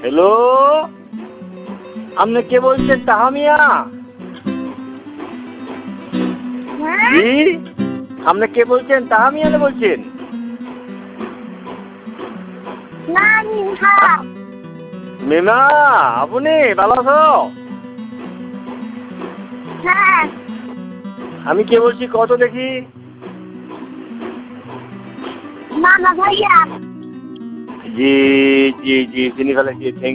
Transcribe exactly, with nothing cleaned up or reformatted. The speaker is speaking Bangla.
হ্যালো, আপনি কে বলছেন? তাহা মিয়া? জি, আপনি কে বলছেন? তাহা মিয়া বলছেন? মিমা, আপনি ভালো আছো? আমি কে বলছি কত দেখি? মামা ভাইয়া। জি জি জি, চিনি ফেলেছি।